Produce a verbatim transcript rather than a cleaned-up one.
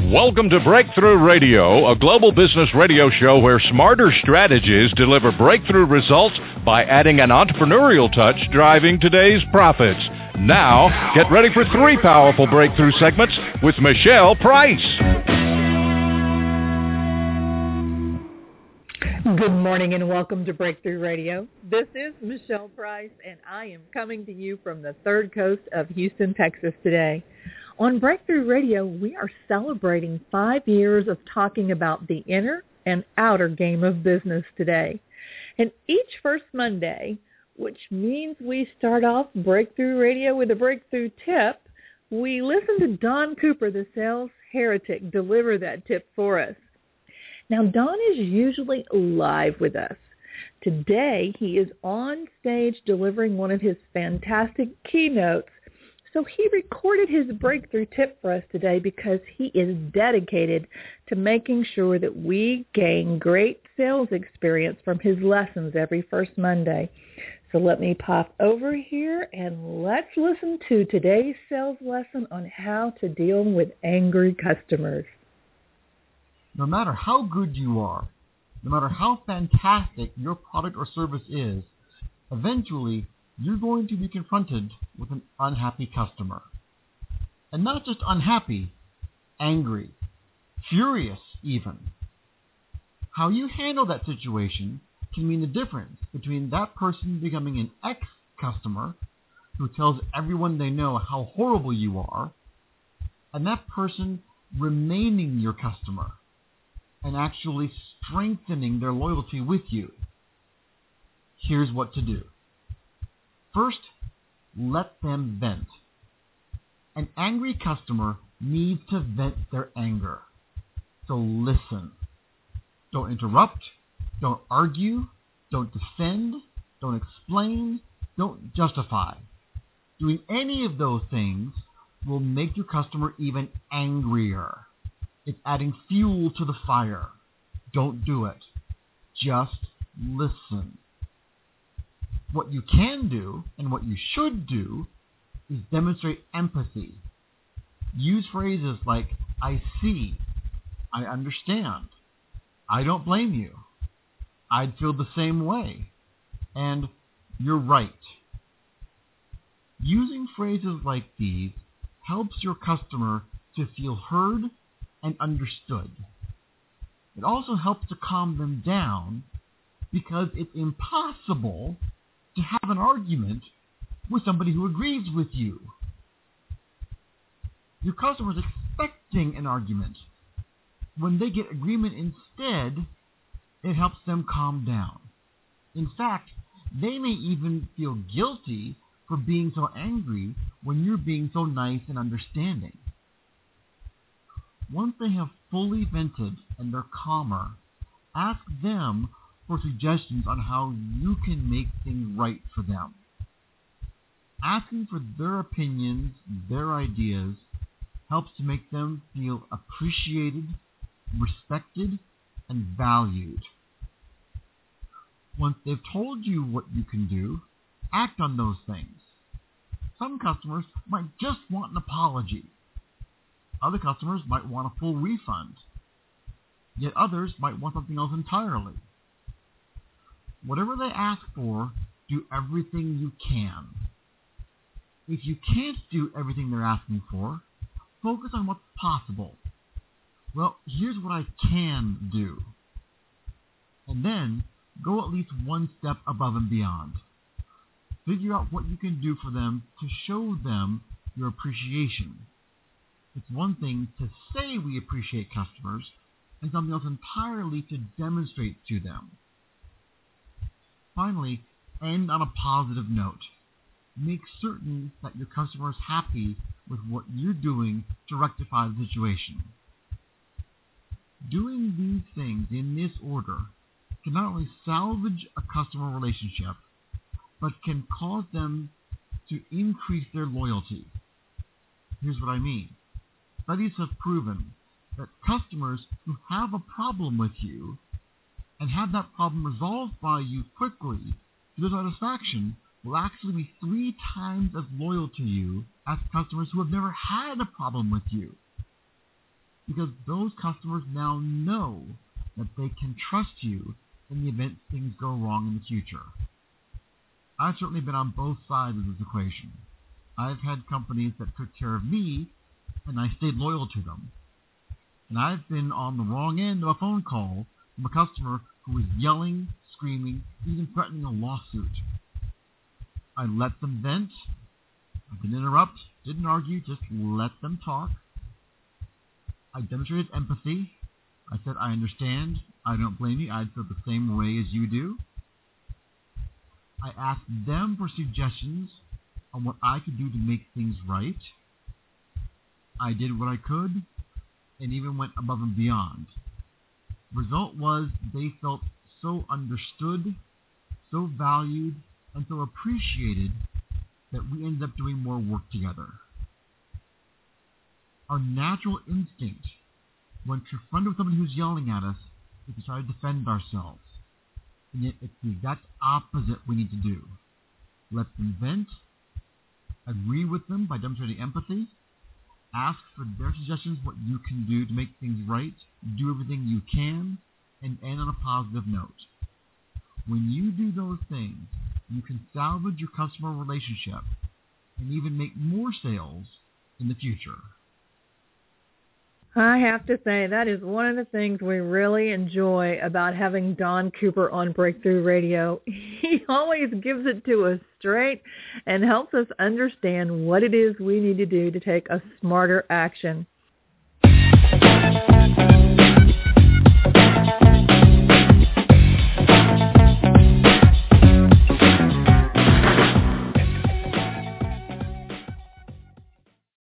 Welcome to Breakthrough Radio, a global business radio show where smarter strategies deliver breakthrough results by adding an entrepreneurial touch driving today's profits. Now, get ready for three powerful breakthrough segments with Michelle Price. Good morning and welcome to Breakthrough Radio. This is Michelle Price, and I am coming to you from the third coast of Houston, Texas today. On Breakthrough Radio, we are celebrating five years of talking about the inner and outer game of business today. And each first Monday, which means we start off Breakthrough Radio with a breakthrough tip, we listen to Don Cooper, the sales heretic, deliver that tip for us. Now, Don is usually live with us. Today, he is on stage delivering one of his fantastic keynotes. So he recorded his breakthrough tip for us today because he is dedicated to making sure that we gain great sales experience from his lessons every first Monday. So let me pop over here and let's listen to today's sales lesson on how to deal with angry customers. No matter how good you are, no matter how fantastic your product or service is, eventually you're going to be confronted with an unhappy customer. And not just unhappy, angry, furious even. How you handle that situation can mean the difference between that person becoming an ex-customer who tells everyone they know how horrible you are, and that person remaining your customer and actually strengthening their loyalty with you. Here's what to do. First, let them vent. An angry customer needs to vent their anger. So listen. Don't interrupt. Don't argue. Don't defend. Don't explain. Don't justify. Doing any of those things will make your customer even angrier. It's adding fuel to the fire. Don't do it. Just listen. What you can do and what you should do is demonstrate empathy. Use phrases like, I see, I understand, I don't blame you, I'd feel the same way, and you're right. Using phrases like these helps your customer to feel heard and understood. It also helps to calm them down because it's impossible to have an argument with somebody who agrees with you. Your customer is expecting an argument. When they get agreement instead, it helps them calm down. In fact, they may even feel guilty for being so angry when you're being so nice and understanding. Once they have fully vented and they're calmer, ask them for suggestions on how you can make things right for them. Asking for their opinions, their ideas, helps to make them feel appreciated, respected, and valued. Once they've told you what you can do, act on those things. Some customers might just want an apology. Other customers might want a full refund. Yet others might want something else entirely. Whatever they ask for, do everything you can. If you can't do everything they're asking for, focus on what's possible. Well, here's what I can do. And then go at least one step above and beyond. Figure out what you can do for them to show them your appreciation. It's one thing to say we appreciate customers, and something else entirely to demonstrate to them. Finally, end on a positive note. Make certain that your customer is happy with what you're doing to rectify the situation. Doing these things in this order can not only salvage a customer relationship, but can cause them to increase their loyalty. Here's what I mean. Studies have proven that customers who have a problem with you and have that problem resolved by you quickly to their satisfaction will actually be three times as loyal to you as customers who have never had a problem with you. because those customers now know that they can trust you in the event things go wrong in the future. I've certainly been on both sides of this equation. I've had companies that took care of me, and I stayed loyal to them. And I've been on the wrong end of a phone call from a customer who was yelling, screaming, even threatening a lawsuit. I let them vent. I didn't interrupt, didn't argue, just let them talk. I demonstrated empathy. I said, I understand. I don't blame you. I'd feel the same way as you do. I asked them for suggestions on what I could do to make things right. I did what I could and even went above and beyond. Result was they felt so understood, so valued, and so appreciated that we ended up doing more work together. Our natural instinct when confronted with someone who's yelling at us is to try to defend ourselves. And yet it's the exact opposite we need to do. Let them vent, agree with them by demonstrating empathy, ask for their suggestions what you can do to make things right, do everything you can, and end on a positive note. When you do those things, you can salvage your customer relationship and even make more sales in the future. I have to say that is one of the things we really enjoy about having Don Cooper on Breakthrough Radio. He always gives it to us straight and helps us understand what it is we need to do to take a smarter action.